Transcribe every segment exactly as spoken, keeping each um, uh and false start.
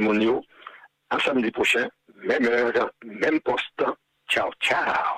mon yo. À samedi prochain, même heure, même poste. Ciao, ciao.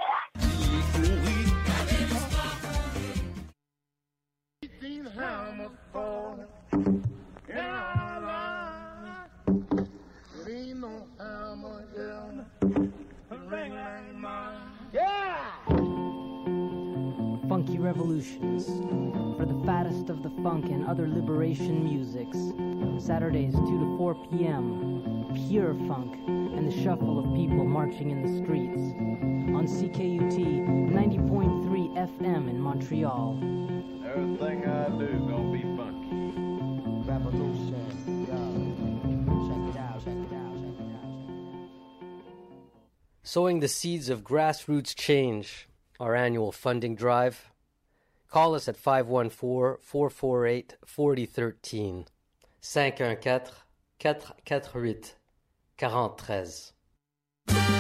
Funky Revolutions, for the fattest of the funk and other liberation musics. Saturdays two to four p.m. Pure funk and the shuffle of people marching in the streets. On C K U T ninety point three F M in Montreal. Everything I do gonna be funky. Revolution, yo. Check it out, check it out, check it out. Sowing the seeds of grassroots change. Our annual funding drive. Call us at five one four, four four eight, four zero one three. five one four, four four eight, four zero one three.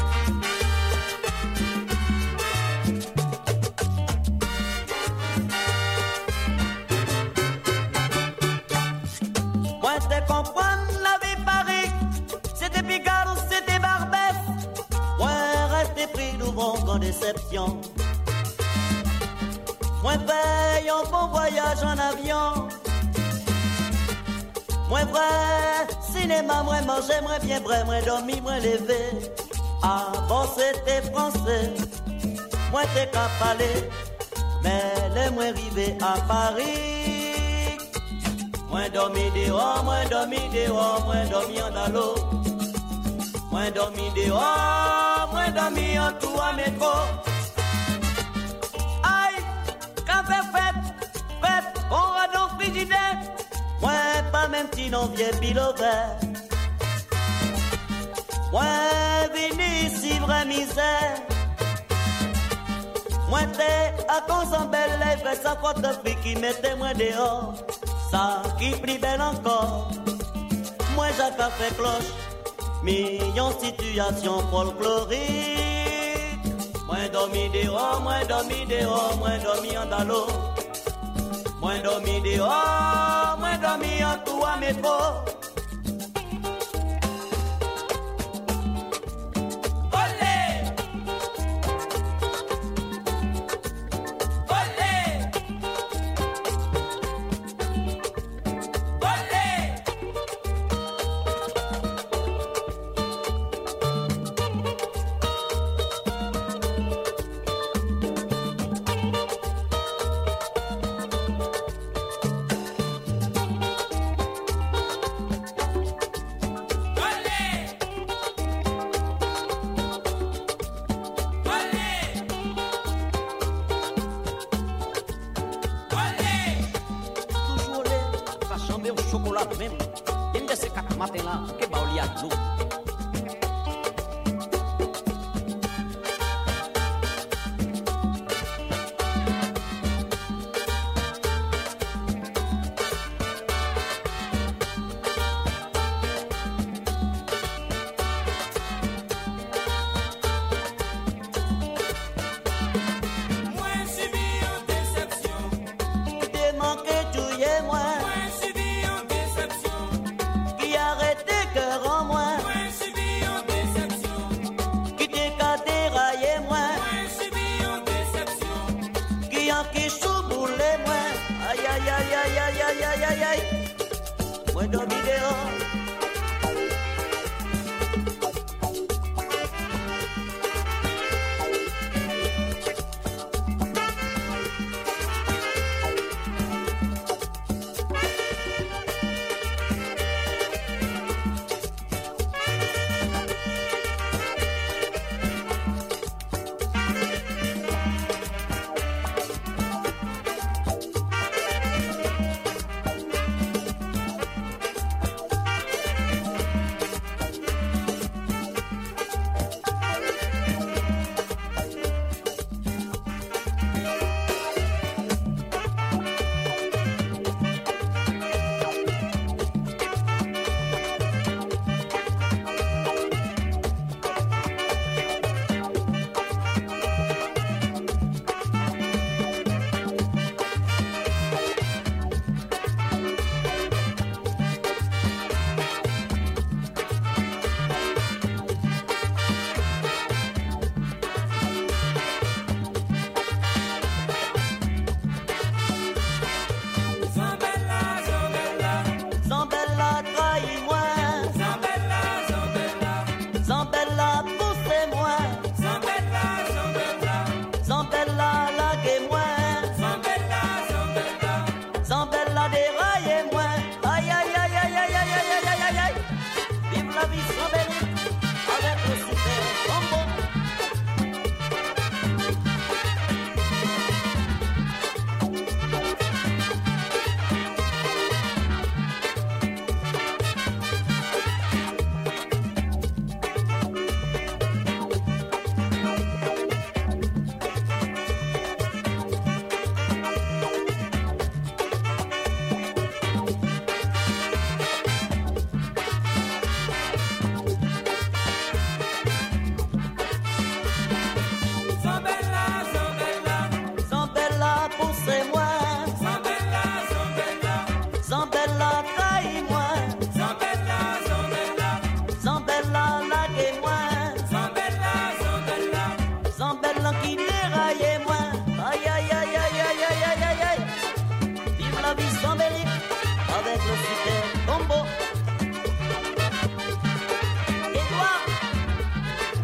Moi te comprendre la vie Paris, c'était Picard ou c'était Barbès. Moi rester pris d'ouvron qu'en déception. Moi paye un bon voyage en avion. Moi vrai, cinéma, moi manger, moi bien vrai, moi dormir, moi lever. Avant c'était français, moi t'es qu'à parler. Mais les moi arrivé à Paris. Moi dormi dehors, moi dormi dehors, moi dormi en l'eau. Moi dormi dehors, moi dormi en tout à métro. Aïe, café fête, fête, on radon frigidaire. Moi pas même si non vieux pilover. Moi vini ici vraie misère. Moi t'es à cause en belle lèvre, sa faute fille qui mettait moi dehors. Ça qui plus belle encore. Moi j'ai café cloche. Million situation folklorique. Moi dormi dehors, moi dormi dehors, moi dormi en dalo. Moi dormi dehors, moi dormi en tout à métro.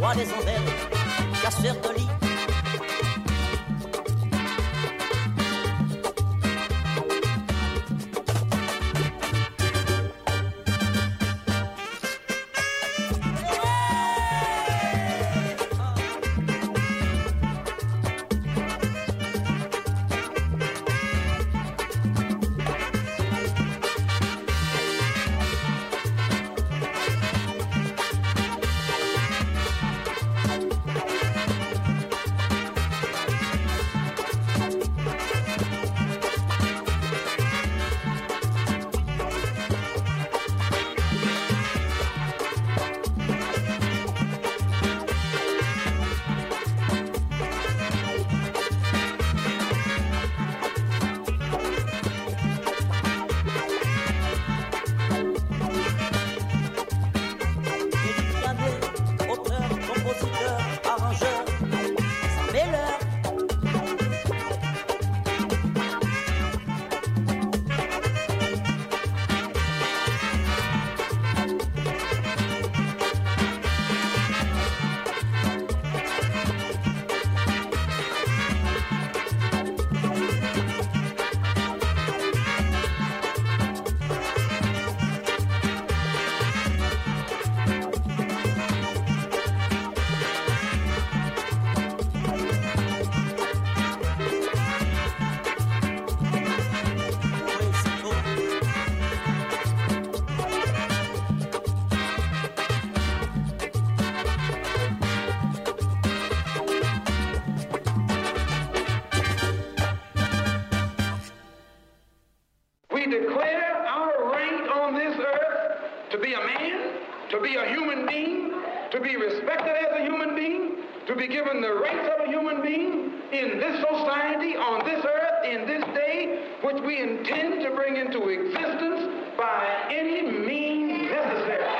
bois des ombelles, casseur de lit. to be a human being, to be respected as a human being, to be given the rights of a human being in this society, on this earth, in this day, which we intend to bring into existence by any means necessary.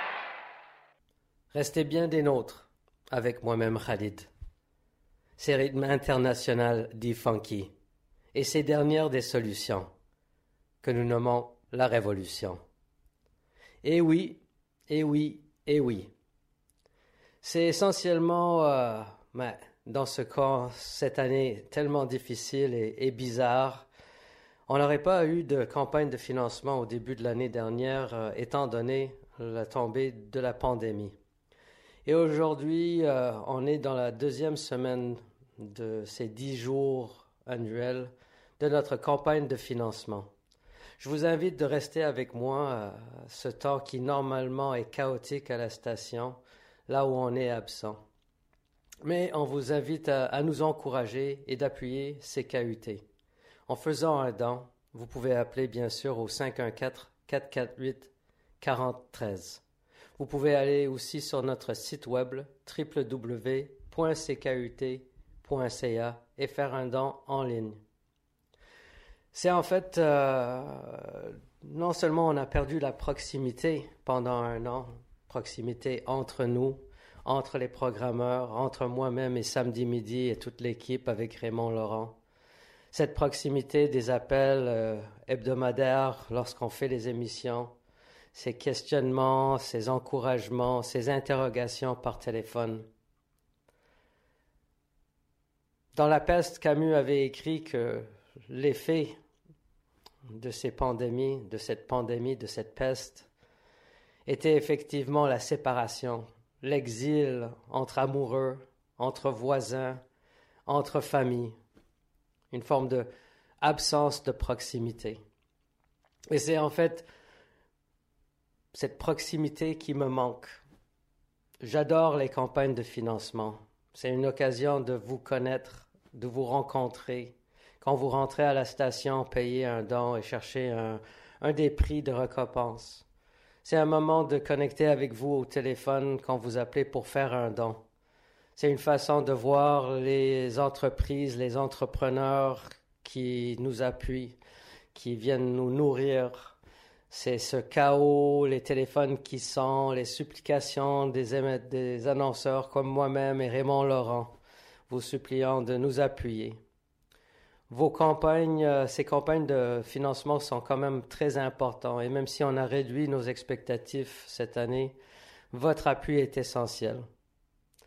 Restez bien des nôtres, avec moi-même Khalid. Ces rythmes internationaux dits funky, et ces dernières des solutions, que nous nommons la révolution. Et oui, et oui, et oui. C'est essentiellement, euh, ben, dans ce cas, cette année tellement difficile et, et bizarre, on n'aurait pas eu de campagne de financement au début de l'année dernière, euh, étant donné la tombée de la pandémie. Et aujourd'hui, euh, on est dans la deuxième semaine de ces dix jours annuels de notre campagne de financement. Je vous invite de rester avec moi euh, ce temps qui normalement est chaotique à la station, là où on est absent. Mais on vous invite à, à nous encourager et d'appuyer C K U T. En faisant un don, vous pouvez appeler bien sûr au cinq un quatre, quatre quatre huit, quatre zéro un trois. Vous pouvez aller aussi sur notre site web w w w point c k u t point c a et faire un don en ligne. C'est en fait, euh, non seulement on a perdu la proximité pendant un an, proximité entre nous, entre les programmeurs, entre moi-même et Samedi Midi et toute l'équipe avec Raymond Laurent. Cette proximité des appels euh, hebdomadaires lorsqu'on fait les émissions, ces questionnements, ces encouragements, ces interrogations par téléphone. Dans La Peste, Camus avait écrit que l'effet de ces pandémies, de cette pandémie, de cette peste, était effectivement la séparation, l'exil entre amoureux, entre voisins, entre familles, une forme de absence de proximité. Et c'est en fait cette proximité qui me manque. J'adore les campagnes de financement. C'est une occasion de vous connaître, de vous rencontrer. Quand vous rentrez à la station, payez un don et cherchez un, un des prix de récompense. C'est un moment de connecter avec vous au téléphone quand vous appelez pour faire un don. C'est une façon de voir les entreprises, les entrepreneurs qui nous appuient, qui viennent nous nourrir. C'est ce chaos, les téléphones qui sonnent, les supplications des, émet- des annonceurs comme moi-même et Raymond Laurent, vous suppliant de nous appuyer. Vos campagnes, euh, ces campagnes de financement sont quand même très importantes et même si on a réduit nos expectatifs cette année, votre appui est essentiel.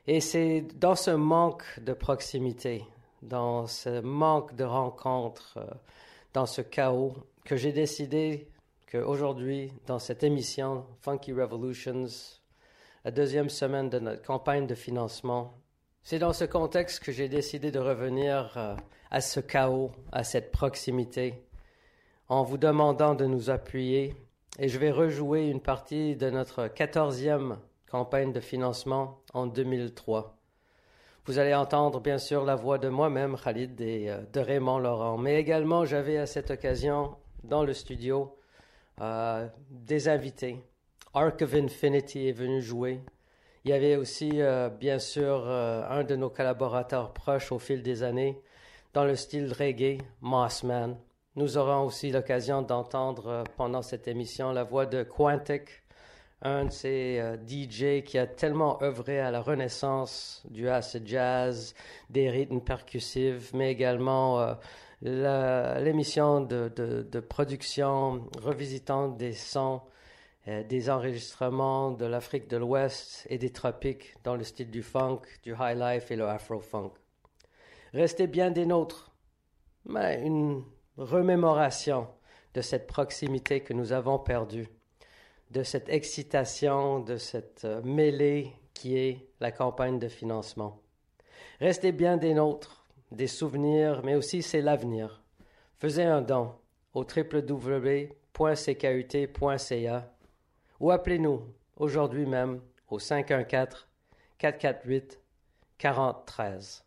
Et c'est dans ce manque de proximité, dans ce manque de rencontres, euh, dans ce chaos, que j'ai décidé qu'aujourd'hui, dans cette émission Funky Revolutions, la deuxième semaine de notre campagne de financement, c'est dans ce contexte que j'ai décidé de revenir euh, à ce chaos, à cette proximité, en vous demandant de nous appuyer. Et je vais rejouer une partie de notre quatorzième campagne de financement en deux mille trois. Vous allez entendre bien sûr la voix de moi-même, Khalid, et euh, de Raymond Laurent. Mais également, j'avais à cette occasion, dans le studio, euh, des invités. Arc of Infinity est venu jouer. Il y avait aussi, euh, bien sûr, euh, un de nos collaborateurs proches au fil des années, dans le style reggae, Mossman. Nous aurons aussi l'occasion d'entendre euh, pendant cette émission la voix de Quantic, un de ces euh, D J qui a tellement œuvré à la renaissance du acid jazz, des rythmes percussifs, mais également euh, la, l'émission de, de, de production revisitant des sons, euh, des enregistrements de l'Afrique de l'Ouest et des tropiques dans le style du funk, du high life et le afro-funk. Restez bien des nôtres, mais une remémoration de cette proximité que nous avons perdue, de cette excitation, de cette euh, mêlée qui est la campagne de financement. Restez bien des nôtres, des souvenirs, mais aussi c'est l'avenir. Faisez un don au w w w point c k u t point c a ou appelez-nous aujourd'hui même au cinq un quatre, quatre quatre huit, quatre zéro un trois.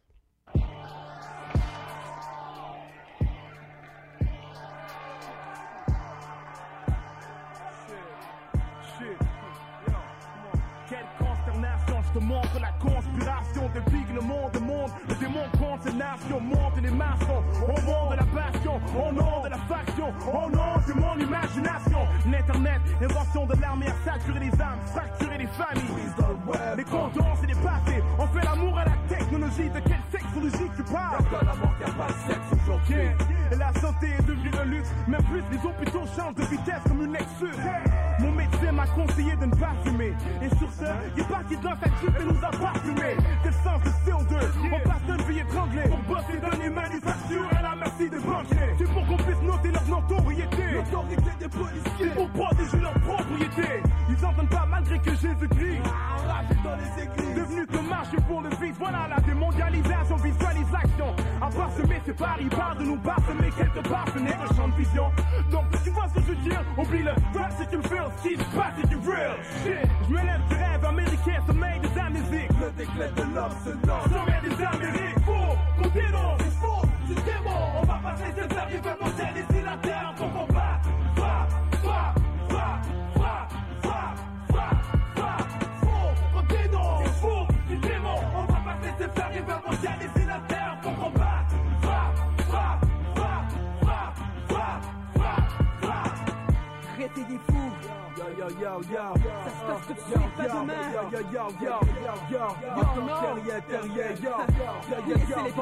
Je te montre la conspiration de Big, le monde, le monde, le démon contre ces nations, monte les maçons, au nom de la passion, au nom de la faction, au nom de mon imagination. L'internet, invention de l'armée à saturer les âmes, fracturer les familles. Les condoms, c'est dépassé, on fait l'amour à la technologie, de quelle sexologie tu parles? Y'a pas la mort, y'a pas le sexe aujourd'hui. Yeah. Et la santé est devenue un luxe, même plus les hôpitaux changent de vitesse comme une Lexus. Mon médecin m'a conseillé de ne pas fumer, et sur ce, il est parti dans sa jupe et nous a parfumé. Quel sens de C O deux, on passe d'une vie étranglée pour bosser dans les manufactures à la merci des banquiers. C'est pour qu'on puisse noter leur notoriété, l'autorité des policiers. C'est pour protéger leur propriété. Ils entendent pas malgré que Jésus-Christ enragé dans les églises, devenu que marcher pour le vice. Voilà la démondialisation, visualisation. À parsemer, c'est Paris, part de nous parsemer quelque part, ce n'est que champ de vision. Donc tu vois ce que je veux dire, oublie le rap si tu me fais, ce qui se passe c'est du real shit. Je me lève du rêve américain, sommeil de la musique. Le déclin de l'homme se nomme sommet des Amériques. Faut qu'on dénonce, il faut du démon. On va pas se laisser faire, ils veulent monter laisser la terre pour combat. Va, va, va, va, va, va, va. Faut qu'on dénonce, il faut du démon. On va pas se laisser faire, ils veulent monter laisser la terre pour combat. Va, va, va, va, va, va, va. Arrêtez des fous. Yo, yo, yo, yo. Ça se passe tout de suite, pas demain. Yo, yo, yo, yo, yo, yo, non. Terrier, terrier, yo. Yo, yo,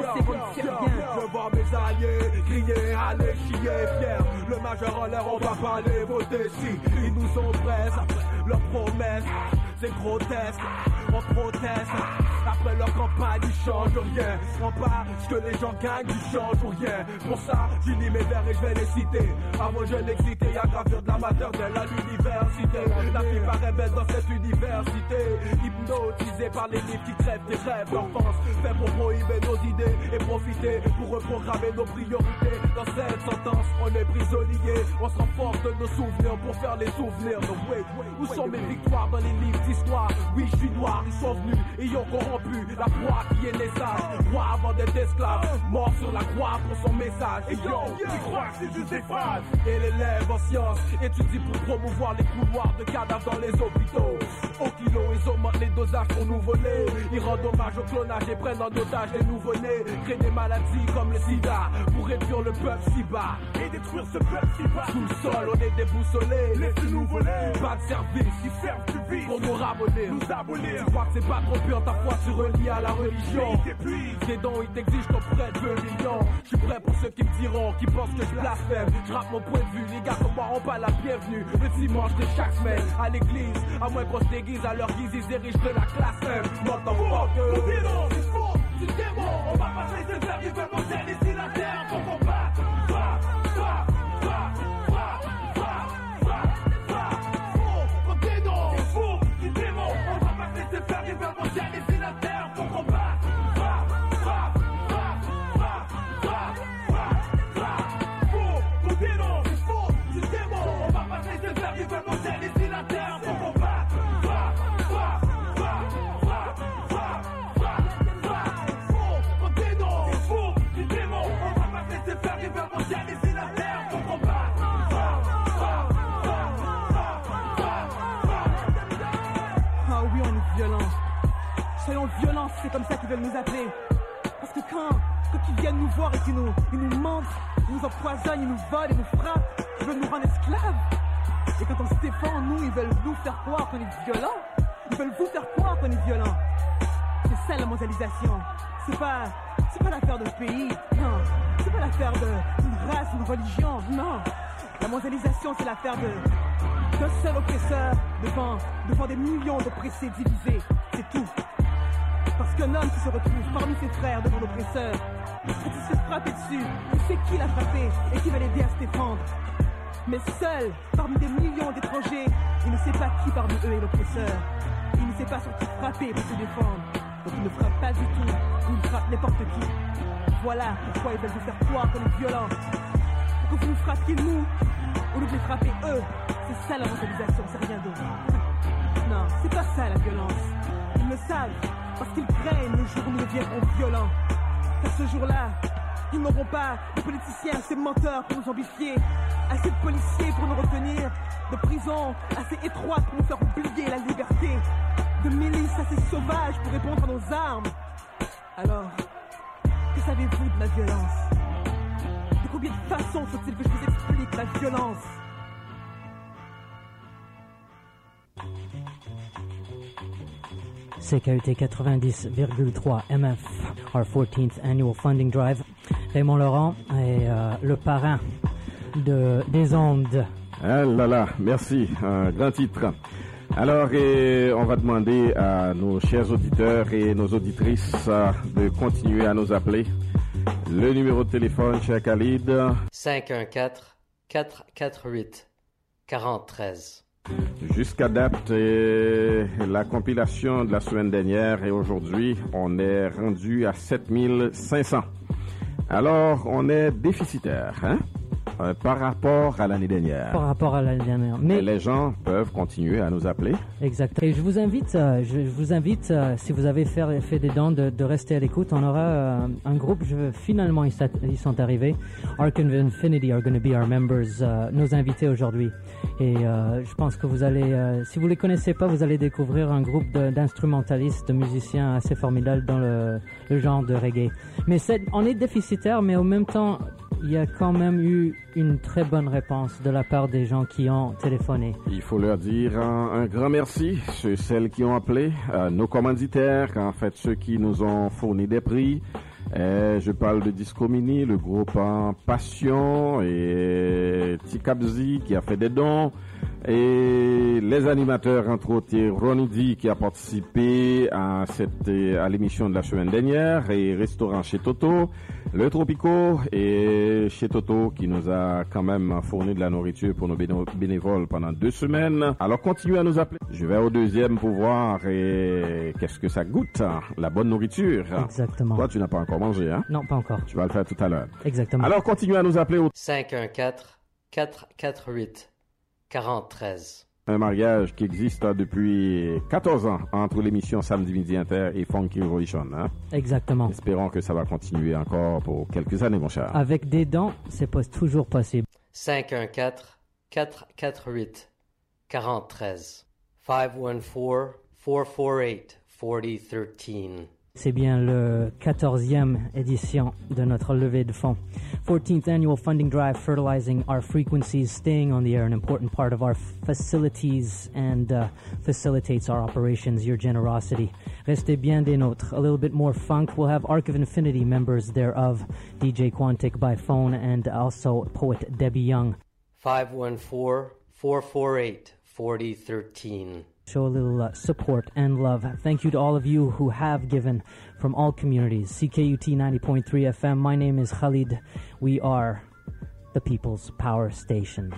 yo, yo, yo. Je vois mes alliés crier, allez chier, fier. Le majeur en l'air, on va pas les voter si ils nous ont presse. Leurs promesses, c'est grotesque. On proteste. Après leur campagne, ils changent rien. En pas ce que les gens gagnent, ils changent rien. Pour ça, j'unis mes vers et je vais les citer. Avant je l'excitais, y'a gravure de la maternelle à l'université. La fille paraît belle dans cette université. Hypnotisée par les livres qui crèvent des rêves d'enfance. Fait pour prohiber nos idées et profiter pour reprogrammer nos priorités. Dans cette sentence, on est prisonniers. On se renforce de nos souvenirs pour faire les souvenirs. Donc wait, où sont mes victoires dans les livres d'histoire? Oui, je suis noir, ils sont venus et ils ont corrompu la proie qui est les sages. Roi avant d'être esclave, mort sur la croix pour son message. Et yo, ils croient que c'est juste des phrases. Et l'élève en sciences étudie pour promouvoir les couloirs de cadavres dans les hôpitaux. Au kilo, ils augmentent les dosages pour nous voler. Ils rendent hommage au clonage et prennent en otage les nouveau-nés. Créent des maladies comme le sida pour réduire le peuple si bas et détruire ce peuple si bas. Sous le sol, on est déboussolés. Laissez-nous voler. Pas de service, ils servent du vide. t'épuises pour nous ramollir, nous abolir. Tu crois que c'est pas trop pur, ta foi tu relie à la religion. Tes dons ils t'exigent ton prêt de deux millions. Je suis prêt pour ceux qui me diront, qui pensent que je blasphème. Je rappe mon point de vue, les gars comme moi ont pas la bienvenue. Le dimanche de chaque semaine à l'église, à moins qu'on se déguise à leur guise, ils érigent de la classe M. Motherfucker. C'est faux, c'est démon. On va pas se laisser faire, ils veulent monter ici la terre. Faut qu'on bat, bat, bat, bat, bat, bat, bat, bat. Faux, qu'on dénonce. C'est faux, c'est démon. On va pas se laisser faire, ils veulent monter ici la terre. Faut qu'on bat, bat, bat, bat, bat, bat, bat, bat. Faux, qu'on dénonce. C'est faux, c'est démon. On va pas se laisser faire, ils veulent monter ici la terre. Faut qu'on bat, bat, bat, bat, bat, bat, bat, bat. Faux, qu'on dénonce. C'est faux, c'est démon. On va pas se laisser faire, ils veulent monter ici la terre. Faut qu'on bat, bat, bat, bat, bat, bat, bat. Ah oui, on est violents. Soyons violents, c'est comme ça qu'ils veulent nous appeler. Parce que quand, quand ils viennent nous voir et qu'ils nous, ils nous mentent, ils nous empoisonnent, ils nous volent, ils nous frappent, ils veulent nous rendre esclaves. Et quand on se défend, nous, ils veulent nous faire croire qu'on est violents. Ils veulent vous faire croire qu'on est violents. C'est ça la mondialisation. C'est pas, c'est pas l'affaire d'un pays, non. C'est pas l'affaire de- d'une race, d'une religion, non. La mondialisation, c'est l'affaire de, d'un seul oppresseur devant, devant des millions d'oppressés divisés. C'est tout. Parce qu'un homme qui se retrouve parmi ses frères devant l'oppresseur, quand il se fait frapper dessus, il sait qui l'a frappé et qui va l'aider à se défendre. Mais seul, parmi des millions d'étrangers, il ne sait pas qui parmi eux est l'oppresseur. Il ne sait pas sur qui frapper pour se défendre. Donc il ne frappe pas du tout, ou il frappe n'importe qui. Voilà pourquoi ils veulent vous faire croire qu'on est violent. Pour que vous nous frappiez nous, au lieu de les frapper eux. C'est ça la mondialisation, c'est rien d'autre. Non, c'est pas ça la violence. Ils le savent, parce qu'ils craignent le jour où nous deviendrons violents. Car ce jour-là, ils n'auront pas de politiciens assez menteurs pour nous ambifier, assez de policiers pour nous retenir, de prisons assez étroites pour nous faire oublier la liberté, de milices assez sauvages pour répondre à nos armes. Alors, que savez-vous de la violence? De combien de façons faut-il que je vous explique la violence? C K U T quatre-vingt-dix virgule trois M F, our fourteenth annual funding drive. Raymond Laurent est euh, le parrain de, des ondes. Ah là là, merci, un grand titre. Alors, et on va demander à nos chers auditeurs et nos auditrices euh, de continuer à nous appeler. Le numéro de téléphone, cher Khalid. cinq un quatre, quatre quatre huit, quarante treize. Jusqu'à date, euh, la compilation de la semaine dernière et aujourd'hui, on est rendu à sept mille cinq cents. Alors, on est déficitaire, hein, euh, par rapport à l'année dernière. Par rapport à l'année dernière. Mais Et les gens peuvent continuer à nous appeler. exact. Et je vous invite, euh, je, je vous invite, euh, si vous avez fait, fait des dons, de, de rester à l'écoute. On aura euh, un groupe. Je, finalement, ils, sat- ils sont arrivés. Arc of Infinity are going to be our members, euh, nos invités aujourd'hui. Et euh, je pense que vous allez, euh, si vous les connaissez pas, vous allez découvrir un groupe de, d'instrumentalistes, de musiciens assez formidables dans le, le genre de reggae. Mais c'est, on est déficitaire, mais en même temps, il y a quand même eu une très bonne réponse de la part des gens qui ont téléphoné. Il faut leur dire un, un grand merci, ceux celles qui ont appelé, euh, nos commanditaires, en fait ceux qui nous ont fourni des prix. Euh, je parle de Disco Mini, le groupe en Passion, et Tikabzi qui a fait des dons, et les animateurs, entre autres, et Ronnie D qui a participé à, cette, à l'émission de la semaine dernière, et Restaurant chez Toto, le Tropico, et chez Toto qui nous a quand même fourni de la nourriture pour nos béno- bénévoles pendant deux semaines. Alors continuez à nous appeler. Je vais au deuxième pour voir et qu'est-ce que ça goûte, hein, la bonne nourriture. Exactement. Toi, tu n'as pas encore mangé, hein? Non, pas encore. Tu vas le faire tout à l'heure. Exactement. Alors continuez à nous appeler au cinq un quatre, quatre quatre huit, quarante treize. un mariage qui existe hein, depuis quatorze ans entre l'émission Samedi Midi Inter et Funky Revolution. Hein? Exactement. Espérons que ça va continuer encore pour quelques années, mon cher. Avec des dents, c'est pas toujours possible. cinq un quatre, quatre quatre huit, quarante treize. cinq un quatre, quatre quatre huit, quatre cent treize. C'est bien le quatorzième édition de notre levée de fonds. fourteenth annual funding drive, fertilizing our frequencies, staying on the air, an important part of our facilities and uh, facilitates our operations, your generosity. Restez bien des nôtres. A little bit more funk. We'll have Arc of Infinity members thereof, D J Quantic by phone, and also poet Debbie Young. five one four, four four eight, four zero one three. Show a little uh, support and love. Thank you to all of you who have given from all communities. C K U T ninety point three F M. My name is Khalid. We are the People's Power Station.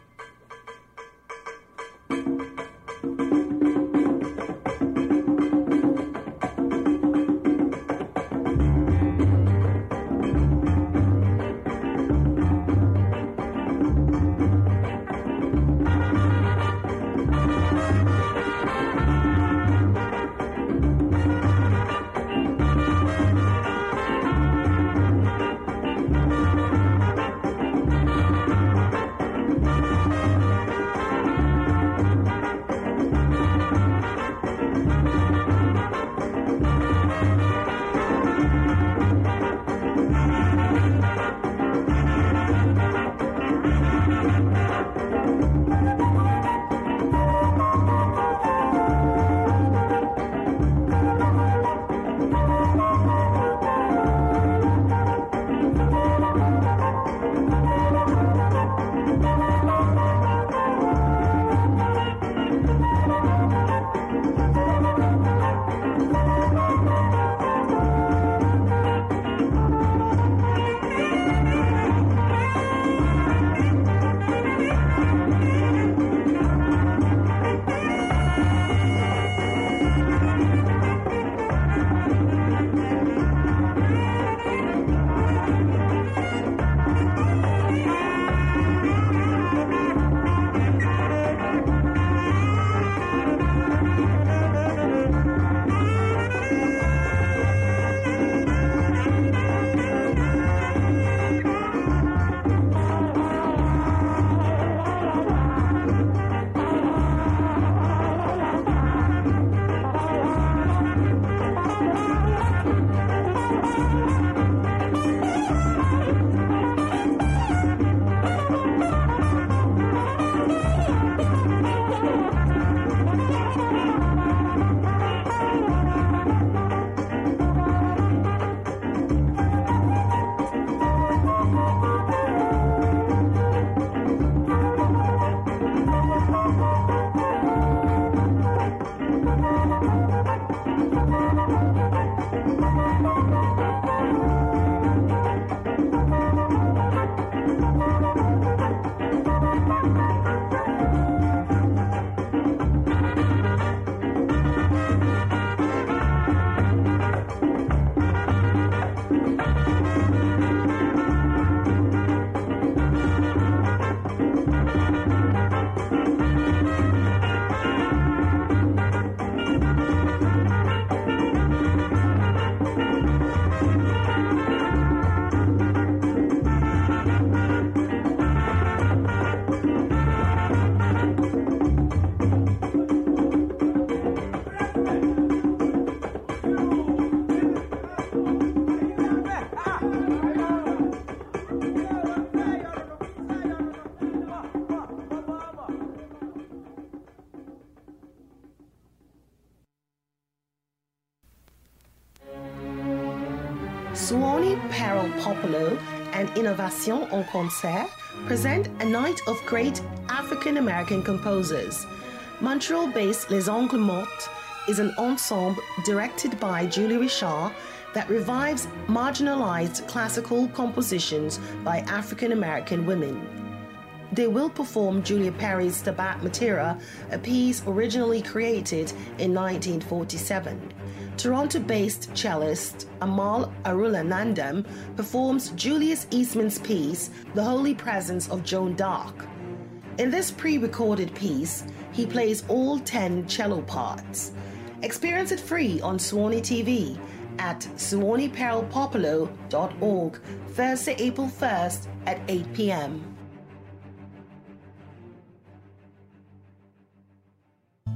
Suoni Perel Popolo and Innovation en Concert present a night of great African-American composers. Montreal-based Les Angles Mortes is an ensemble directed by Julie Richard that revives marginalized classical compositions by African-American women. They will perform Julia Perry's Stabat Mater, a piece originally created in nineteen forty-seven. Toronto-based cellist Amal Arulanandam performs Julius Eastman's piece, The Holy Presence of Joan d'Arc. In this pre-recorded piece, he plays all ten cello parts. Experience it free on Suoni T V at suoni perel popolo dot org, Thursday, April first at eight p.m.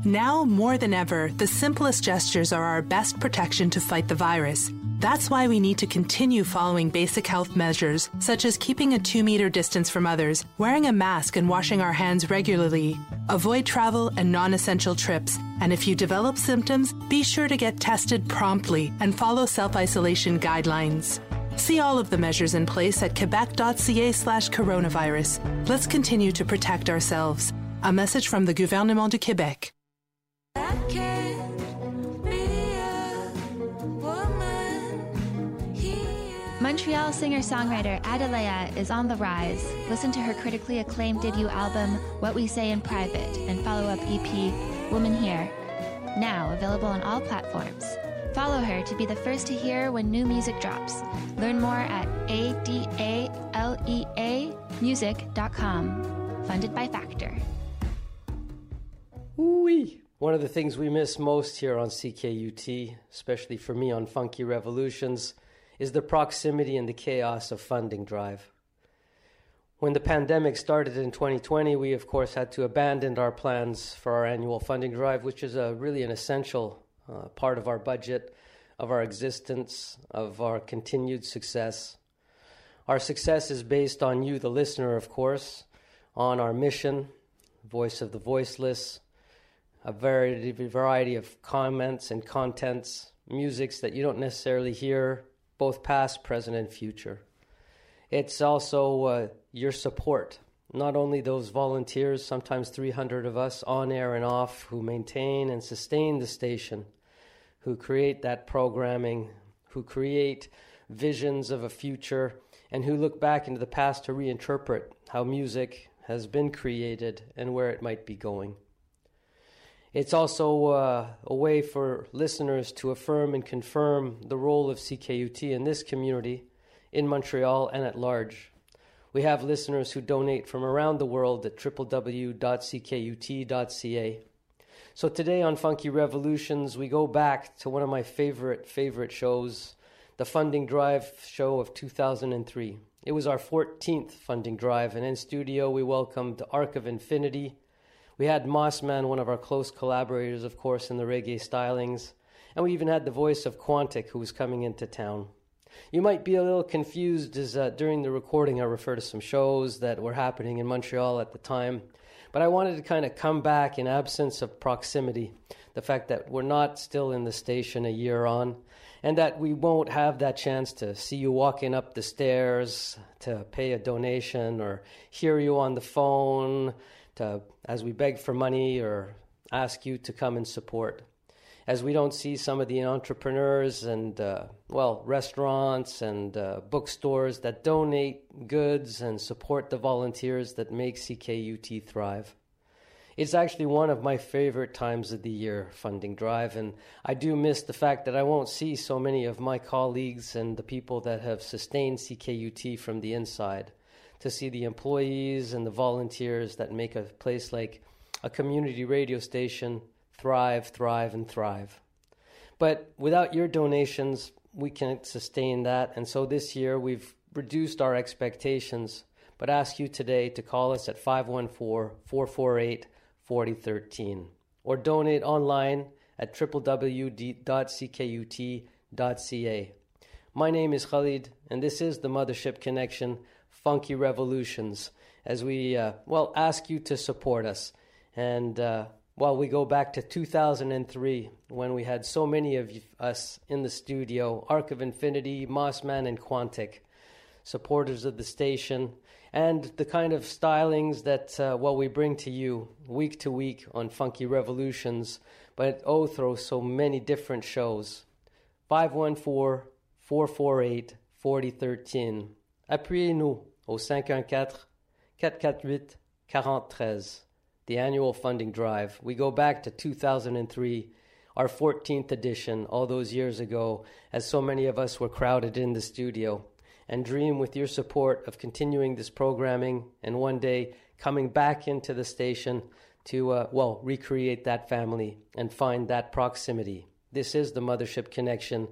Now, more than ever, the simplest gestures are our best protection to fight the virus. That's why we need to continue following basic health measures, such as keeping a two-meter distance from others, wearing a mask and washing our hands regularly. Avoid travel and non-essential trips. And if you develop symptoms, be sure to get tested promptly and follow self-isolation guidelines. See all of the measures in place at quebec.ca slash coronavirus. Let's continue to protect ourselves. A message from the Gouvernement du Québec. Montreal singer-songwriter Adalea is on the rise. Listen to her critically acclaimed debut album, What We Say in Private, and follow-up E P, Woman Here. Now available on all platforms. Follow her to be the first to hear when new music drops. Learn more at A D A L E A music dot com. Funded by Factor. Ooh-wee. One of the things we miss most here on C K U T, especially for me on Funky Revolutions, is the proximity and the chaos of funding drive. When the pandemic started in twenty twenty, we of course had to abandon our plans for our annual funding drive, which is a, really an essential uh, part of our budget, of our existence, of our continued success. Our success is based on you, the listener, of course, on our mission, Voice of the Voiceless, a variety, variety of comments and contents, musics that you don't necessarily hear, both past, present, and future. It's also uh, your support, not only those volunteers, sometimes three hundred of us on air and off, who maintain and sustain the station, who create that programming, who create visions of a future, and who look back into the past to reinterpret how music has been created and where it might be going. It's also uh, a way for listeners to affirm and confirm the role of C K U T in this community, in Montreal and at large. We have listeners who donate from around the world at w w w dot c k u t dot c a. So today on Funky Revolutions, we go back to one of my favorite, favorite shows, the Funding Drive show of two thousand three. It was our fourteenth Funding Drive, and in studio we welcomed Arc of Infinity. We had Mossman, one of our close collaborators, of course, in the reggae stylings. And we even had the voice of Quantic, who was coming into town. You might be a little confused as uh, during the recording I refer to some shows that were happening in Montreal at the time. But I wanted to kind of come back in absence of proximity. The fact that we're not still in the station a year on, and that we won't have that chance to see you walking up the stairs to pay a donation or hear you on the phone to, as we beg for money or ask you to come and support. As we don't see some of the entrepreneurs and, uh, well, restaurants and uh, bookstores that donate goods and support the volunteers that make C K U T thrive. It's actually one of my favorite times of the year, Funding Drive, and I do miss the fact that I won't see so many of my colleagues and the people that have sustained C K U T from the inside, to see the employees and the volunteers that make a place like a community radio station thrive, thrive, and thrive. But without your donations, we can't sustain that. And so this year we've reduced our expectations, but ask you today to call us at five one four, four four eight, four zero one three or donate online at w w w dot c k u t dot c a. My name is Khalid, and this is the Mothership Connection, Funky Revolutions, as we, uh, well, ask you to support us. And, uh, well, we go back to two thousand three, when we had so many of us in the studio, Arc of Infinity, Mossman, and Quantic, supporters of the station, and the kind of stylings that, uh, well, we bring to you week to week on Funky Revolutions, but oh, through so many different shows. five one four, four four eight, four zero one three. Appuyez-nous au five one four, four four eight, four zero one three. The annual funding drive. We go back to two thousand three, our fourteenth edition, all those years ago, as so many of us were crowded in the studio, and dream with your support of continuing this programming and one day coming back into the station to, uh, well, recreate that family and find that proximity. This is the Mothership Connection,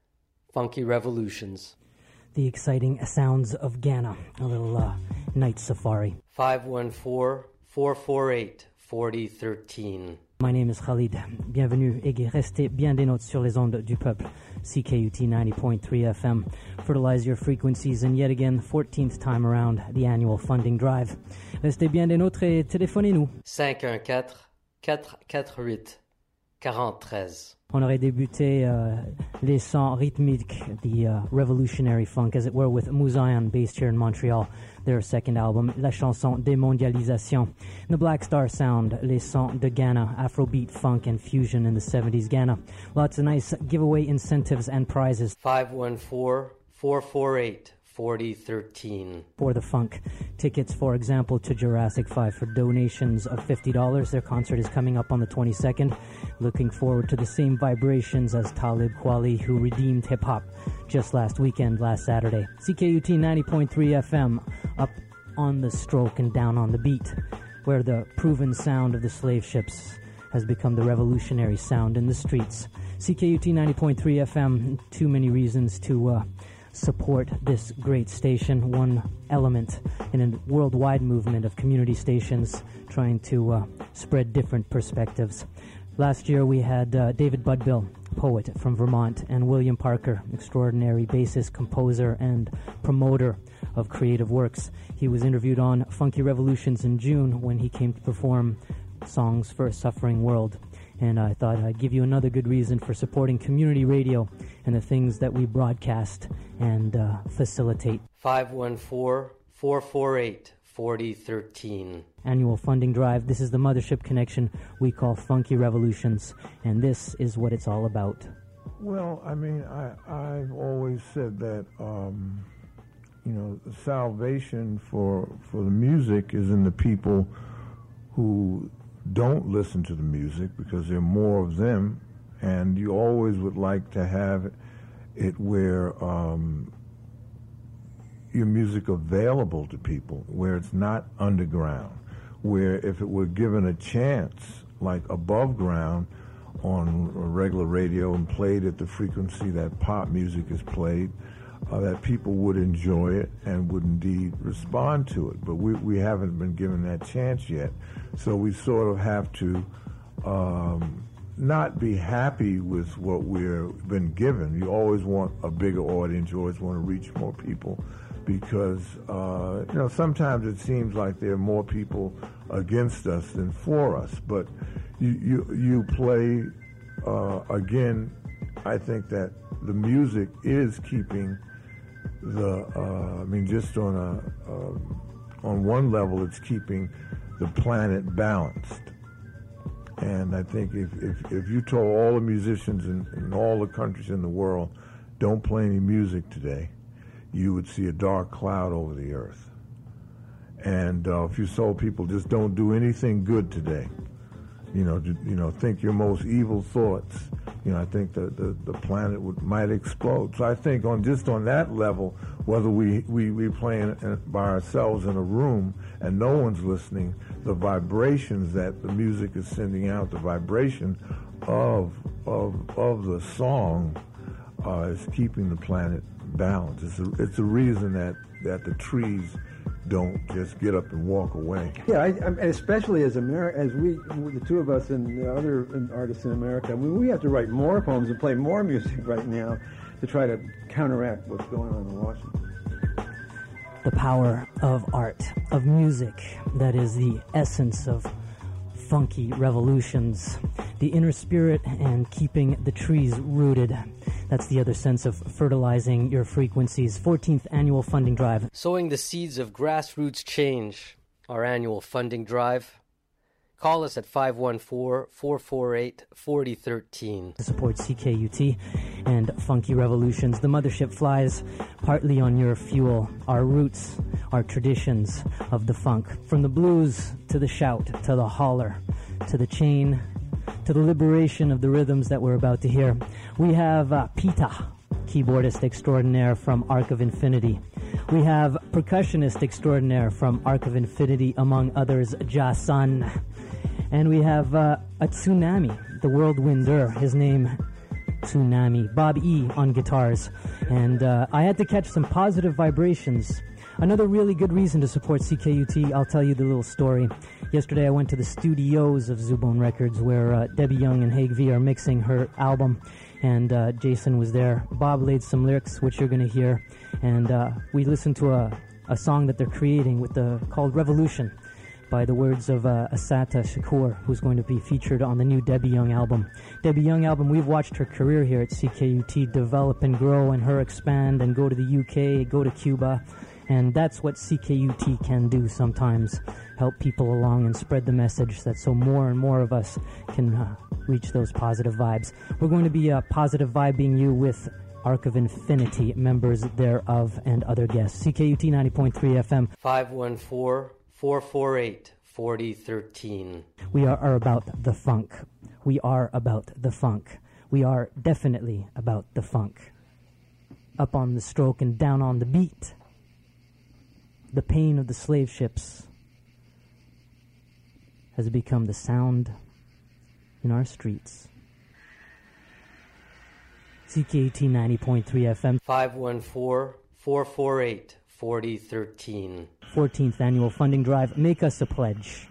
Funky Revolutions. The exciting sounds of Ghana, a little uh, night safari. five one four, four four eight, four zero one three. My name is Khalid. Bienvenue et restez bien des notes sur les ondes du peuple. C K U T ninety point three F M. Fertilize your frequencies and yet again, fourteenth time around, the annual funding drive. Restez bien des nôtres et téléphonez-nous. cinq un quatre, quatre quatre huit, quarante treize. On aurait débuté uh, les sons rythmiques, the uh, revolutionary funk, as it were, with Muzion, based here in Montreal, their second album, La Chanson Démondialisation. The Black Star Sound, les sons de Ghana, Afrobeat, funk, and fusion in the seventies Ghana. Lots of nice giveaway incentives and prizes. five one four, four four eight, four zero one three. For the funk. Tickets, for example, to Jurassic five for donations of fifty dollars. Their concert is coming up on the twenty-second. Looking forward to the same vibrations as Talib Kweli, who redeemed hip-hop just last weekend, last Saturday. C K U T ninety point three F M, up on the stroke and down on the beat, where the proven sound of the slave ships has become the revolutionary sound in the streets. C K U T ninety point three F M, too many reasons to uh, support this great station, one element in a worldwide movement of community stations trying to uh, spread different perspectives. Last year we had uh, David Budbill, poet from Vermont, and William Parker, extraordinary bassist, composer, and promoter of creative works. He was interviewed on Funky Revolutions in June when he came to perform Songs for a Suffering World. And I thought I'd give you another good reason for supporting community radio and the things that we broadcast and uh, facilitate. five one four, four four eight, four zero one three. Annual funding drive. This is the Mothership Connection we call Funky Revolutions, and this is what it's all about. Well, I mean, I, I've always said that, um, you know, salvation for for the music is in the people who don't listen to the music, because there are more of them, and you always would like to have it where um, your music available to people, where it's not underground, where if it were given a chance, like above ground on regular radio and played at the frequency that pop music is played, uh, that people would enjoy it and would indeed respond to it. But we, we haven't been given that chance yet. So we sort of have to um, not be happy with what we've been given. You always want a bigger audience. You always want to reach more people, because, uh, you know, sometimes it seems like there are more people against us than for us. But you, you, you play, uh, again, I think that the music is keeping the, uh, I mean, just on a, uh, on one level, it's keeping the planet balanced. And I think if, if, if you told all the musicians in, in all the countries in the world, don't play any music today, you would see a dark cloud over the earth. And uh, if you told people just don't do anything good today, you know, to, you know, think your most evil thoughts, you know, I think the, the, the planet would, might explode. So I think on just on that level, whether we, we, we play in, in, by ourselves in a room and no one's listening, the vibrations that the music is sending out, the vibration of of of the song uh, is keeping the planet balanced. It's a, it's a reason that, that the trees don't just get up and walk away. Yeah, I, I, especially as Ameri- as we, the two of us and the other artists in America, I mean, we have to write more poems and play more music right now to try to counteract what's going on in Washington. The power of art, of music, that is the essence of funky revolutions, the inner spirit and keeping the trees rooted. That's the other sense of fertilizing your frequencies. fourteenth annual funding drive. Sowing the seeds of grassroots change, our annual funding drive. Call us at five one four, four four eight, four zero one three. To support C K U T and Funky Revolutions. The mothership flies partly on your fuel, our roots, our traditions of the funk. From the blues to the shout, to the holler, to the chain, to the liberation of the rhythms that we're about to hear. We have uh, Pita, keyboardist extraordinaire from Arc of Infinity. We have percussionist extraordinaire from Arc of Infinity, among others, Jason. And we have uh, a Tsunami, the whirlwinder, his name, Tsunami. Bob E on guitars. And uh, I had to catch some positive vibrations Another really good reason to support C K U T, I'll tell you the little story. Yesterday I went to the studios of Zubone Records where uh, Debbie Young and Haig V are mixing her album, and uh, Jason was there. Bob laid some lyrics, which you're going to hear, and uh, we listened to a, a song that they're creating with the called Revolution by the words of uh, Asata Shakur, who's going to be featured on the new Debbie Young album. Debbie Young album, we've watched her career here at C K U T develop and grow, and her expand and go to the U K, go to Cuba, and that's what C K U T can do sometimes, help people along and spread the message that so more and more of us can uh, reach those positive vibes. We're going to be uh, positive vibing you with Arc of Infinity, members thereof, and other guests. C K U T ninety point three F M. five one four, four four eight, four zero one three. We are, are about the funk. We are about the funk. We are definitely about the funk. Up on the stroke and down on the beat. The pain of the slave ships has become the sound in our streets. C K U T ninety point three F M. five one four, four four eight, four zero one three. fourteenth annual funding drive. Make us a pledge.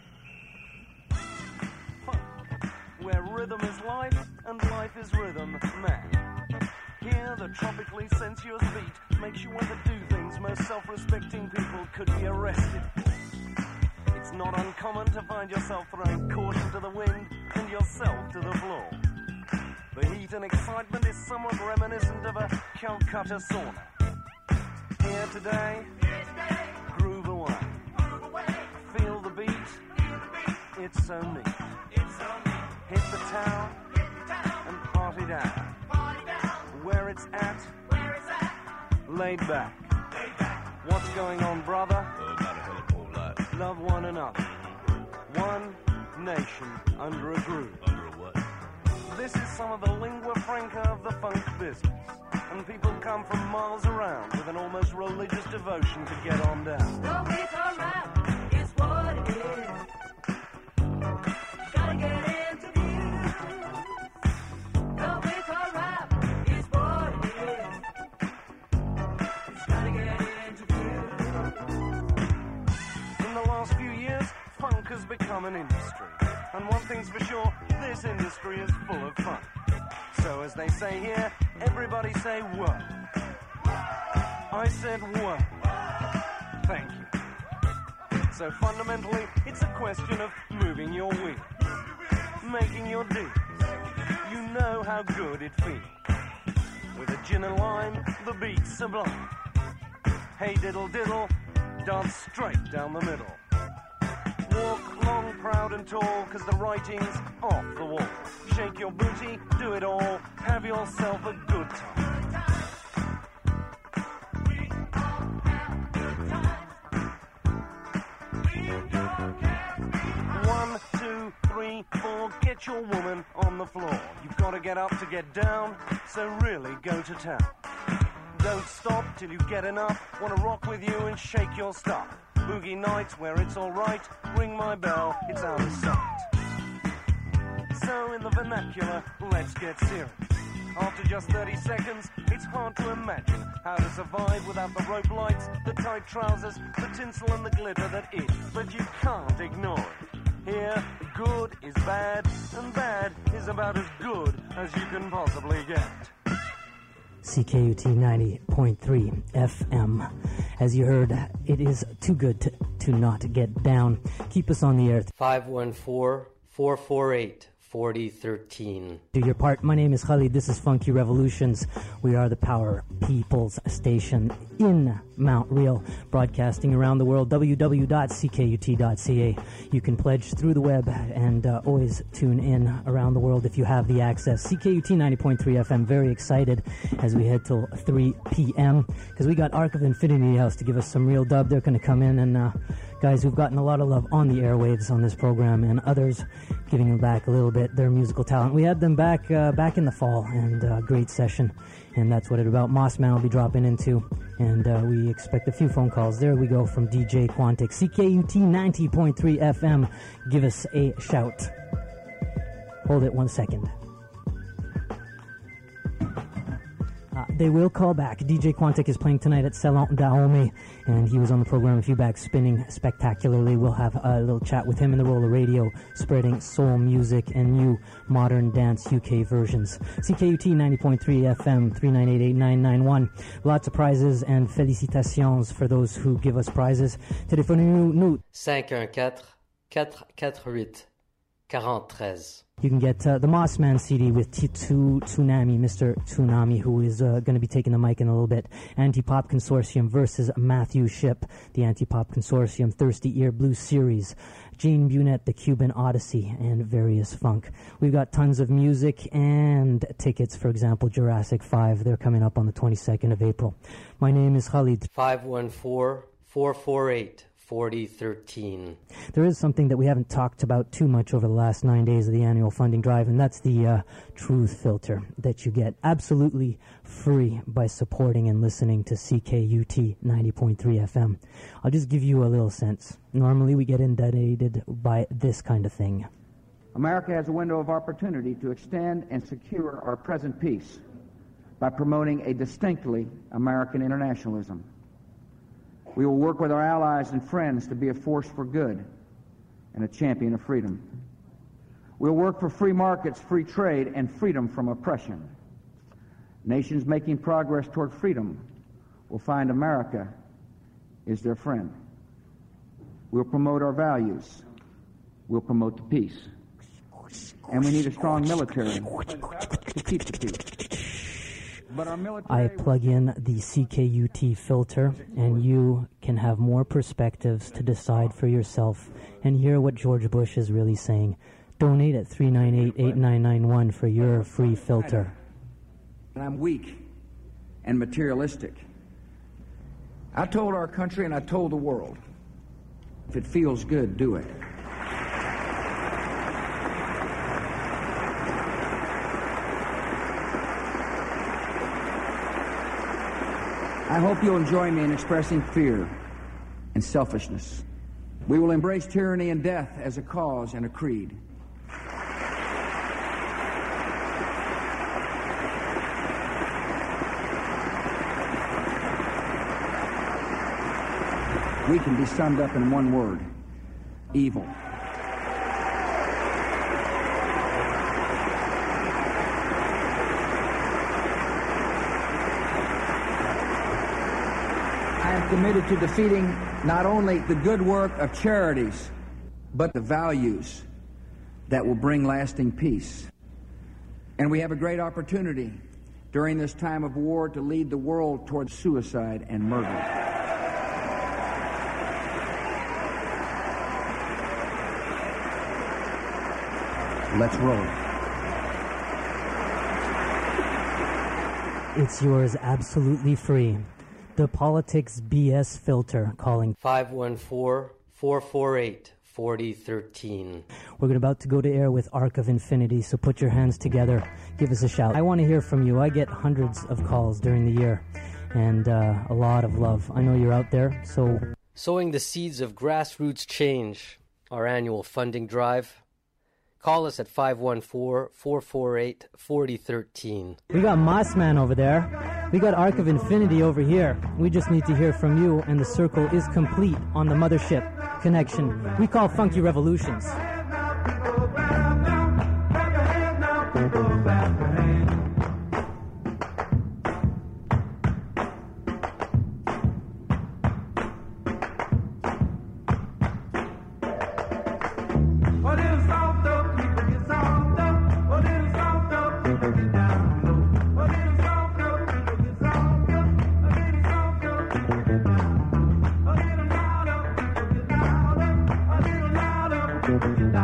Where rhythm is life and life is rhythm, man. Here the tropically sensuous beat makes you want to do things most self-respecting people could be arrested for. It's not uncommon to find yourself throwing caution to the wind and yourself to the floor. The heat and excitement is somewhat reminiscent of a Calcutta sauna. Here today, groove away. Feel the beat, it's so neat. Hit the town and party down. Where it's at, laid back. What's going on, brother? Love one another. One nation under a groove. Under a what? This is some of the lingua franca of the funk business. And people come from miles around with an almost religious devotion to get on down. Go with a rap is what it is. Gotta get into view. Go with a rap is what it is. It's gotta get into view. In the last few years, funk has become an industry. And one thing's for sure, this industry is full of fun. So as they say here, everybody say what? I said what? Thank you. So fundamentally, it's a question of moving your wheels, making your deals. You know how good it feels. With a gin and lime, the beat's sublime. Hey diddle diddle, dance straight down the middle. Walk long, proud and tall, cause the writing's off the wall. Shake your booty, do it all, have yourself a good time. One, two, three, four, get your woman on the floor. You've got to get up to get down, so really go to town. Don't stop till you get enough, want to rock with you and shake your stuff. Boogie nights where it's alright, ring my bell, it's out of sight. So in the vernacular, let's get serious. After just thirty seconds, it's hard to imagine how to survive without the rope lights, the tight trousers, the tinsel and the glitter that is. But you can't ignore it. Here, good is bad, and bad is about as good as you can possibly get. C K U T ninety point three F M. As you heard, it is too good to, to not get down. Keep us on the air. five one four, four four eight, four zero one three. Do your part. My name is Khalid. This is Funky Revolutions. We are the Power People's Station in Mount Real, broadcasting around the world, w w w dot c k u t dot c a. You can pledge through the web and uh, always tune in around the world if you have the access. C K U T ninety point three F M. Very excited as we head till three p.m. because we got Arc of Infinity House to give us some real dub. They're going to come in, and uh, guys who've gotten a lot of love on the airwaves on this program, and others giving them back a little bit their musical talent. We had them back uh, back in the fall, and uh, great session, and that's what it's about. Mossman will be dropping into, and uh, we expect a few phone calls. There we go from D J Quantic. C K U T ninety point three F M. Give us a shout. Hold it one second. Uh, they will call back. D J Quantic is playing tonight at Salon Dahomey, and he was on the program a few back, spinning spectacularly. We'll have a little chat with him in the Roller Radio, spreading soul music and new modern dance U K versions. C K U T ninety point three F M, three nine eight eight nine nine one. Lots of prizes and félicitations for those who give us prizes. Téléphonez-nous. five one four, four four eight, four three. You can get uh, the Mossman C D with T two Tsunami, Mister Tsunami, who is uh, going to be taking the mic in a little bit. Anti-Pop Consortium versus Matthew Shipp, the Anti-Pop Consortium Thirsty Ear Blues Series, Gene Bunett, The Cuban Odyssey, and various funk. We've got tons of music and tickets, for example, Jurassic five. They're coming up on the twenty-second of April. My name is Khalid. five one four, four four eight, four zero one three. There is something that we haven't talked about too much over the last nine days of the annual funding drive, and that's the uh, truth filter that you get absolutely free by supporting and listening to C K U T ninety point three F M. I'll just give you a little sense. Normally we get inundated by this kind of thing. America has a window of opportunity to extend and secure our present peace by promoting a distinctly American internationalism. We will work with our allies and friends to be a force for good and a champion of freedom. We'll work for free markets, free trade, and freedom from oppression. Nations making progress toward freedom will find America is their friend. We'll promote our values. We'll promote the peace. And we need a strong military to keep the peace. But our military I plug in the C K U T filter, and you can have more perspectives to decide for yourself and hear what George Bush is really saying. Donate at three nine eight eight nine nine one for your free filter. And I'm weak and materialistic. I told our country and I told the world, if it feels good, do it. I hope you'll join me in expressing fear and selfishness. We will embrace tyranny and death as a cause and a creed. We can be summed up in one word: evil. Committed to defeating not only the good work of charities, but the values that will bring lasting peace. And we have a great opportunity during this time of war to lead the world towards suicide and murder. Let's roll. It's yours absolutely free. The Politics B S filter calling five one four, four four eight, four zero one three. We're about to go to air with Arc of Infinity, so put your hands together. Give us a shout. I want to hear from you. I get hundreds of calls during the year and uh, a lot of love. I know you're out there, so... Sowing the seeds of grassroots change, our annual funding drive. Call us at five one four, four four eight, four zero one three. We got Mossman over there. We got Arc of Infinity over here. We just need to hear from you, and the circle is complete on the Mothership connection we call Funky Revolutions. Thank you.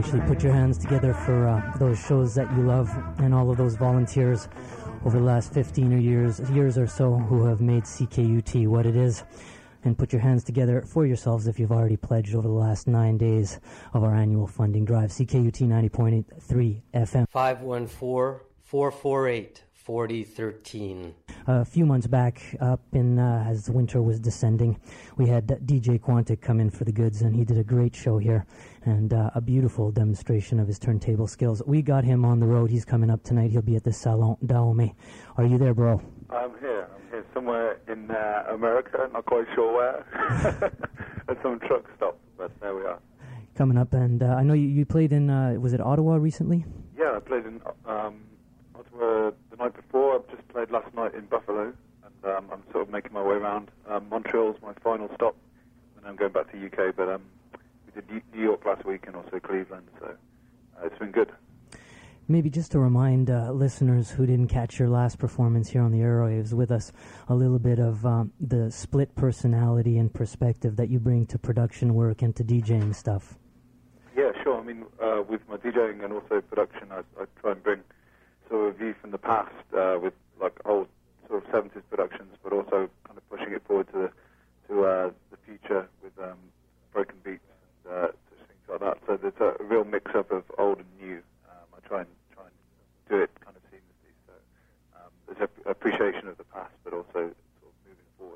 actually put your hands together for uh, those shows that you love and all of those volunteers over the last fifteen or years, years or so who have made C K U T what it is. And put your hands together for yourselves if you've already pledged over the last nine days of our annual funding drive. C K U T ninety point three F M. five one four, four four eight, four zero one three. A few months back, up in uh, as the winter was descending, we had D J Quantic come in for the goods, and he did a great show here and uh, a beautiful demonstration of his turntable skills. We got him on the road. He's coming up tonight. He'll be at the Salon Dahomey. Are you there, bro? I'm here. I'm here somewhere in uh, America, not quite sure where. At some truck stop, but there we are. Coming up, and uh, I know you, you played in, uh, was it Ottawa recently? Yeah, I played in um, Ottawa the night before. I've just played last night in Buffalo, and um, I'm sort of making my way around. Um, Montreal's my final stop, and I'm going back to U K, but um, we did New York last week and also Cleveland, so uh, it's been good. Maybe just to remind uh, listeners who didn't catch your last performance here on the airwaves with us, a little bit of um, the split personality and perspective that you bring to production work and to DJing stuff. Yeah, sure. I mean, uh, with my DJing and also production, I, I try and bring sort of a view from the past uh, with like old sort of seventies productions, but also kind of pushing it forward to the to uh, the future with um, broken beats and uh, things like that. So there's a real mix-up of old and new. Um, I try and try and do it kind of seamlessly. So um, there's a appreciation of the past, but also sort of moving forward.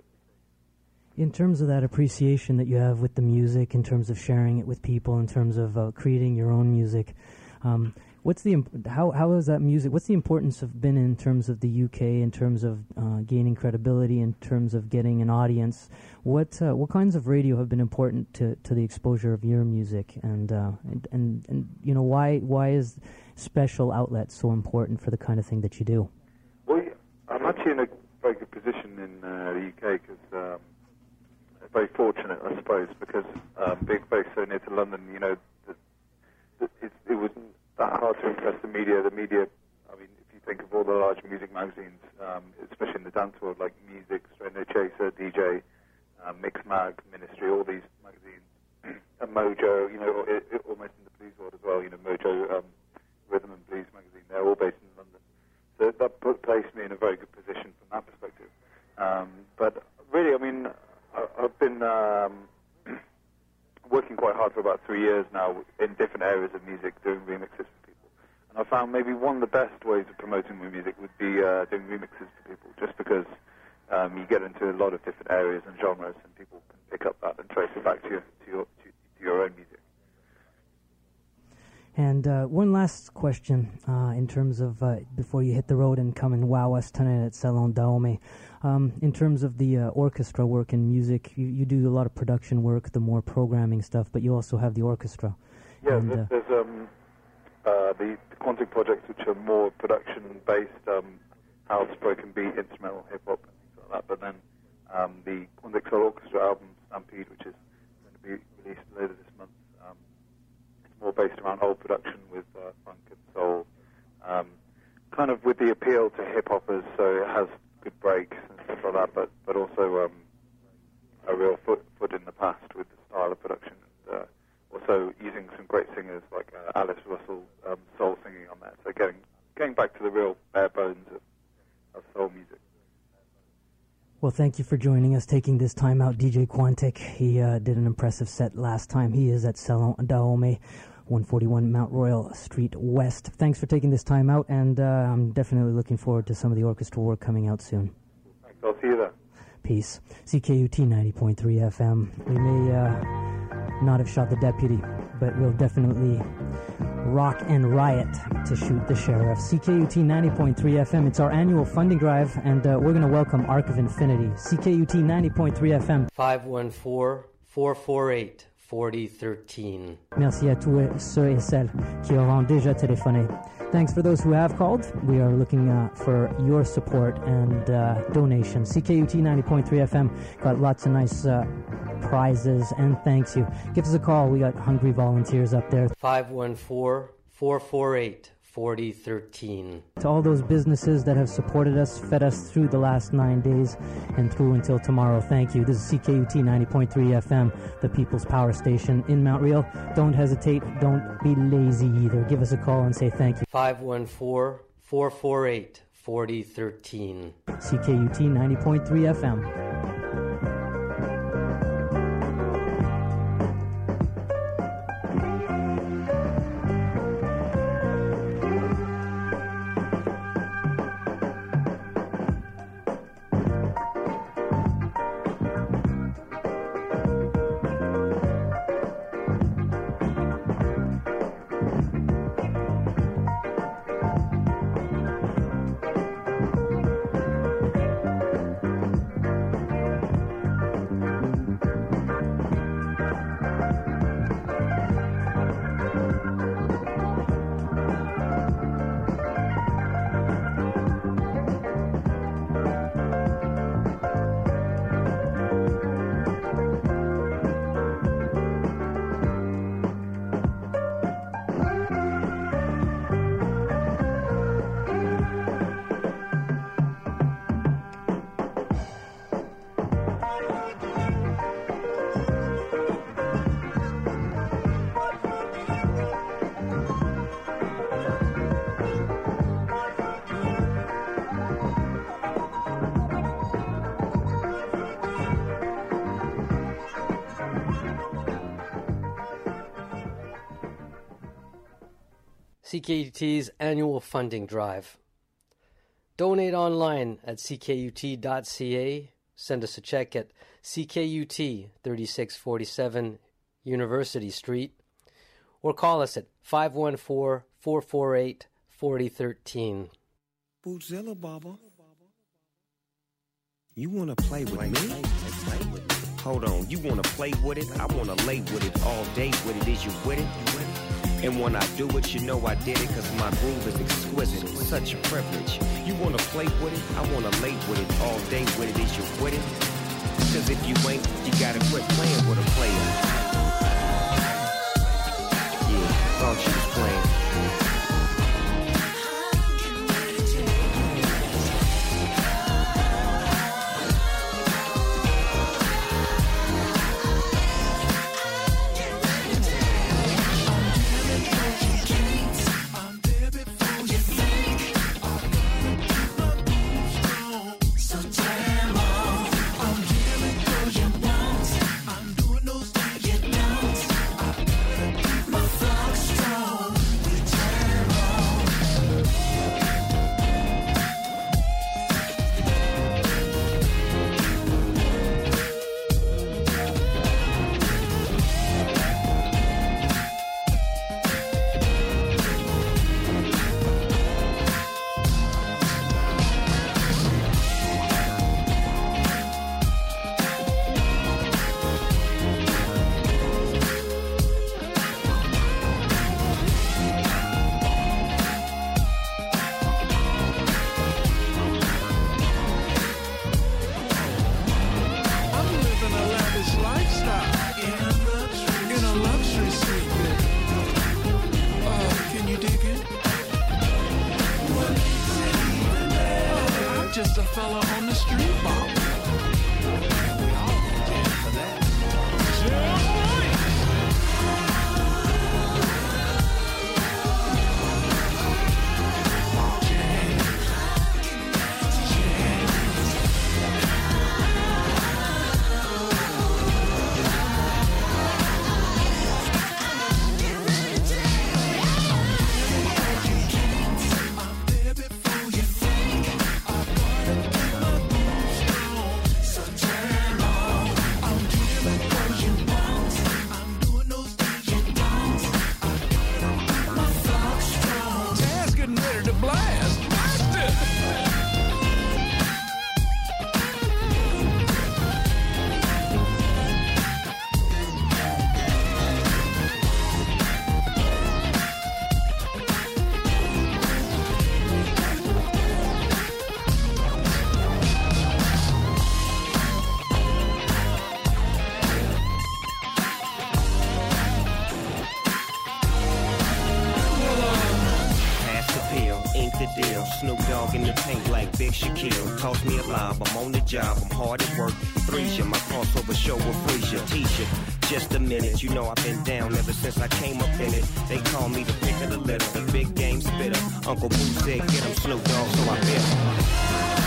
In terms of that appreciation that you have with the music, in terms of sharing it with people, in terms of uh, creating your own music, um, what's the imp- how how is that music? What's the importance of been in terms of the U K, in terms of uh, gaining credibility, in terms of getting an audience? What uh, what kinds of radio have been important to, to the exposure of your music, and, uh, and and and you know why why is special outlets so important for the kind of thing that you do? Well, I'm actually in a very good position in uh, the U K because. Um, very fortunate, I suppose, because um, being based so near to London, you know, the, the, it, it wasn't that hard to impress the media. The media, I mean, if you think of all the large music magazines, um, especially in the dance world, like Music, Straight No Chaser, D J, um, Mix Mag, Ministry, all these magazines, and Mojo, you know, it, it, almost in the blues world as well, you know, Mojo, um, Rhythm and Blues magazine, they're all based in London. So that put, placed me in a very good position from that perspective. Um, but really, I mean, I've been um, working quite hard for about three years now in different areas of music, doing remixes for people. And I found maybe one of the best ways of promoting my music would be uh, doing remixes for people, just because um, you get into a lot of different areas and genres, and people can pick up that and trace it back to your to your, to, to your own music. And uh, one last question uh, in terms of uh, before you hit the road and come and wow us tonight at Salon Dahomey. Um, in terms of the uh, orchestra work and music, you, you do a lot of production work, the more programming stuff, but you also have the orchestra. Yeah, and, there's, uh, there's um, uh, the, the Quantic projects, which are more production-based, um, house, broken beat, instrumental, hip-hop, and things like that. But then um, the Quantic Soul Orchestra album, Stampede, which is going to be released later this month, um, it's more based around old production with uh, funk and soul, um, kind of with the appeal to hip-hoppers, so it has good breaks and stuff like that, but, but also um, a real foot foot in the past with the style of production, and uh, also using some great singers like uh, Alice Russell, um, soul singing on that, so getting getting back to the real bare bones of, of soul music. Well, thank you for joining us, taking this time out, D J Quantic. He uh, did an impressive set last time. He is at Salon Dahomey, one forty-one Mount Royal Street West. Thanks for taking this time out, and uh, I'm definitely looking forward to some of the orchestra work coming out soon. Thanks. I'll see you there. Peace. C K U T ninety point three F M. We may uh, not have shot the deputy, but we'll definitely rock and riot to shoot the sheriff. C K U T ninety point three F M. It's our annual funding drive, and uh, we're going to welcome Arc of Infinity. C K U T ninety point three F M. five one four, four four eight, four zero one three. Merci à tous ceux et celles qui auront déjà téléphoné. Thanks for those who have called. We are looking uh, for your support and uh, donations. C K U T ninety point three F M got lots of nice uh, prizes and thanks you. Give us a call. We got hungry volunteers up there. five one four, four four eight, forty thirteen. To all those businesses that have supported us, fed us through the last nine days and through until tomorrow, thank you. This is C K U T ninety point three F M, the People's Power Station in Mount Real. Don't hesitate. Don't be lazy either. Give us a call and say thank you. five one four, four four eight, four zero one three. C K U T ninety point three F M. C K U T's annual funding drive. Donate online at c k u t dot c a. Send us a check at C K U T, thirty-six forty-seven University Street, or call us at five one four, four four eight, four zero one three. Bootzilla, Baba. You want to play with me? Hold on, you want to play with it? I want to lay with it all day with it. Is you with it? And when I do it, you know I did it, cause my groove is exquisite. It's such a privilege. You wanna play with it? I wanna lay with it all day with it. Is you with it? Cause if you ain't, you gotta quit playing with a player. Yeah, thought you was playing. So jam on, I'm here because you want. I'm doing those things you kill. Cost me a life, I'm on the job, I'm hard at work. Freesia, my crossover show will freeze ya. Teacher, just a minute, you know I've been down ever since I came up in it. They call me the pick of the litter, the big game spitter. Uncle Boo said, get him Snoop Dogg, so I bit him.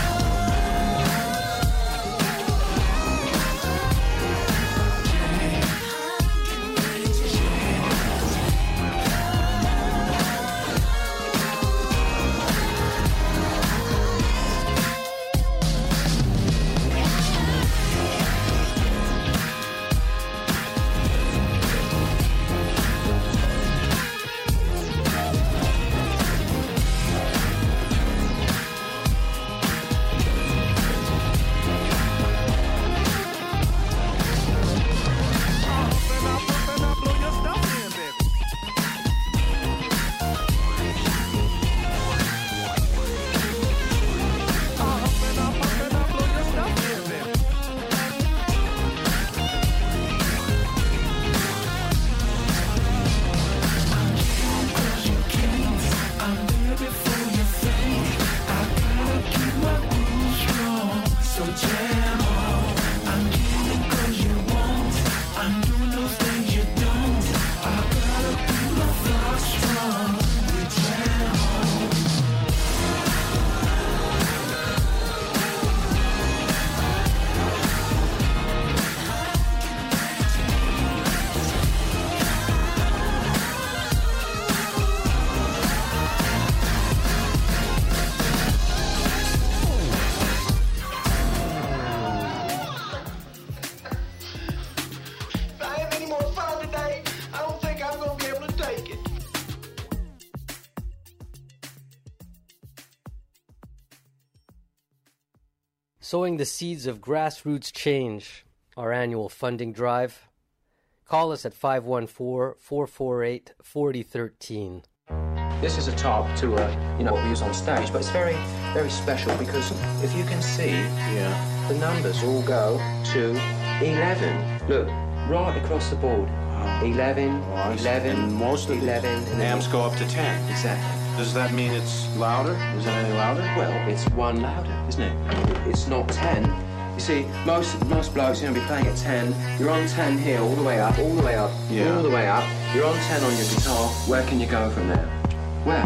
Sowing the seeds of grassroots change, our annual funding drive. Call us at five one four, four four eight, four zero one three. This is a top to uh, you know what we use on stage, but it's very, very special because if you can see, yeah, the numbers all go to eleven. Look, right across the board. eleven, Well, eleven, and most of eleven, the amps go up to ten. Exactly. Does that mean it's louder? Is it any louder? Well, it's one louder, isn't it? It's not ten. You see, most most blokes, you know, be playing at ten. You're on ten here, all the way up, all the way up, Yeah. all the way up. You're on ten on your guitar. Where can you go from there? Where?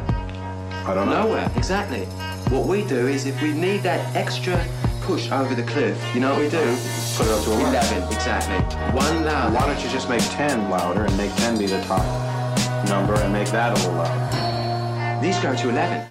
I don't know. Nowhere, exactly. What we do is if we need that extra push over the cliff, you know what we do? Put it up to eleven. eleven, exactly. One louder. Why don't you just make ten louder and make ten be the top number and make that a little louder? These go to eleven.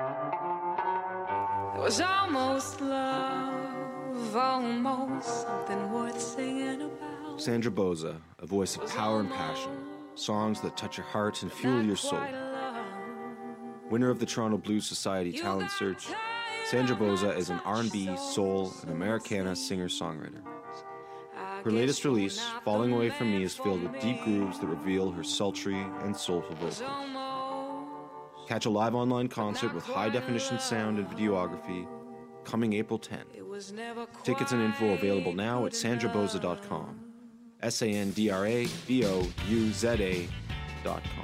It was almost love, almost something worth singing about. Sandra Boza, a voice of power and passion, songs that touch your heart and fuel your soul. Winner of the Toronto Blues Society Talent Search, Sandra Boza is an R and B, soul, and Americana singer-songwriter. Her latest release, Falling Away From Me, is filled with deep grooves that reveal her sultry and soulful vocals. Catch a live online concert with high-definition sound and videography coming April tenth. Tickets and info available now at sandra boza dot com. S A N D R A B O U Z A dot com.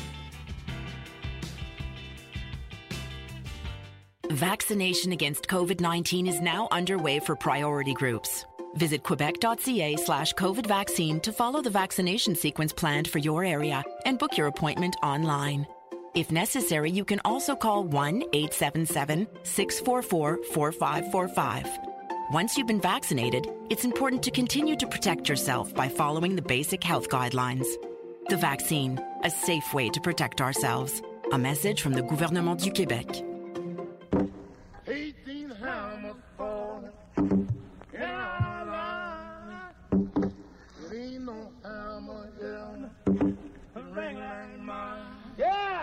Vaccination against COVID nineteen is now underway for priority groups. Visit quebec.ca slash COVID vaccine to follow the vaccination sequence planned for your area and book your appointment online. If necessary, you can also call one eight seven seven, six four four, four five four five. Once you've been vaccinated, it's important to continue to protect yourself by following the basic health guidelines. The vaccine, a safe way to protect ourselves. A message from the Gouvernement du Québec. eighteen hammers falling in our line. There ain't no hammer in the ring like mine. Yeah!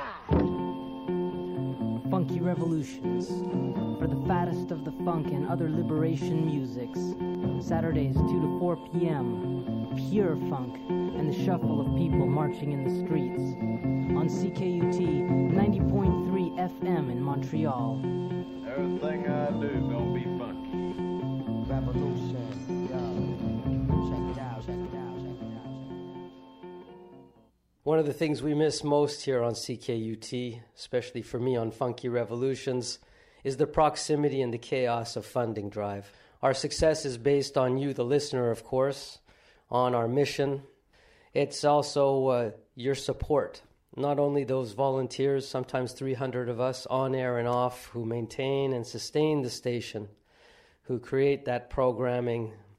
Funky Revolutions, for the fattest of the funk and other liberation musics. Saturdays two to four p.m. Pure funk and the shuffle of people marching in the streets. On C K U T ninety point three F M in Montreal. Everything I do gonna be funky. Revolution, yo. Check it out, check it out, check it out. One of the things we miss most here on C K U T, especially for me on Funky Revolutions, is the proximity and the chaos of Funding Drive. Our success is based on you, the listener, of course, on our mission. It's also uh, your support, not only those volunteers, sometimes three hundred of us on air and off, who maintain and sustain the station, who create that programming